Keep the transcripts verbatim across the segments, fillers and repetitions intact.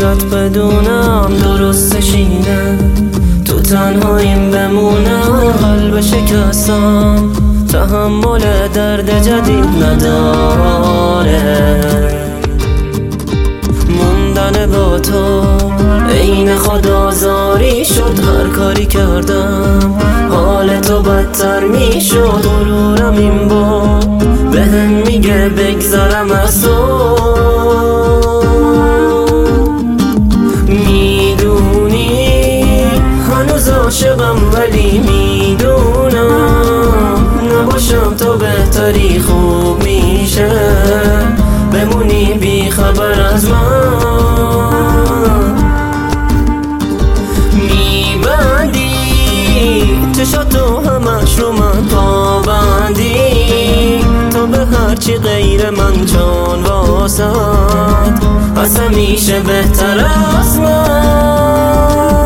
عشقت بدونم درستش اینه، تو تنهاییم بمونم قلب شکستم تحمل درد جدید نداره. موندن با تو عین خودآزاری شد، هر کاری کردم حال تو بدتر میشد. غرورم این بار بهم میگه بگذرم از تو، میدونی هنوز عاشقم ولی میدونم نباشم تو بهتری خوب میشه، بمونی بی خبر از من. میبندی چشاتو همش رو من پابندی، تو به هرچی غیر من چون واسد از همیشه بهتر از من.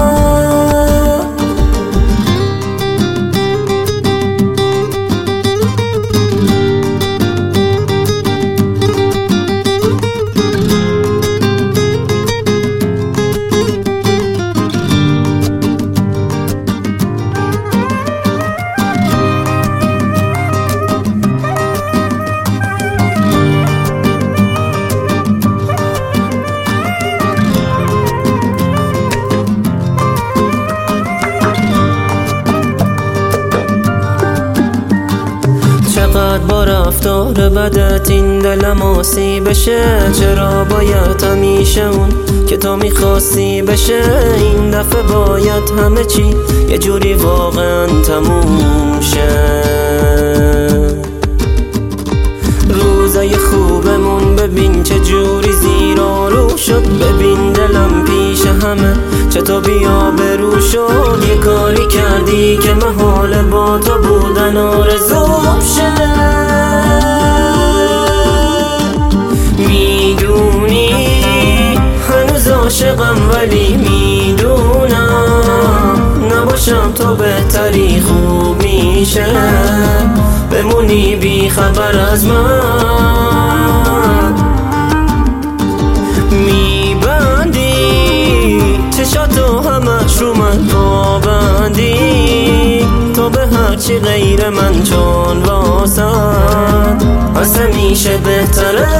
چقدر با رفتار بدت این دلم آسی بشه، چرا باید همیشه اون که تو میخواستی بشه؟ این دفعه باید همه چی یه جوری واقعا تموم شه. روزای خوبمون ببین چه جوری زیر و رو شد، ببین دلم پیش همه چطور بیا برو شد. یه کاری کردی که محال با تو بودن آرزوم شه. میدونی هنوز عاشقم ولی میدونم نباشم تو بهتری خوب میشه، بمونی بی خبر از من. میبندی چشاتو همش رو من پابندی، تو به هرچی غیر من چون واسد از همیشه بهتره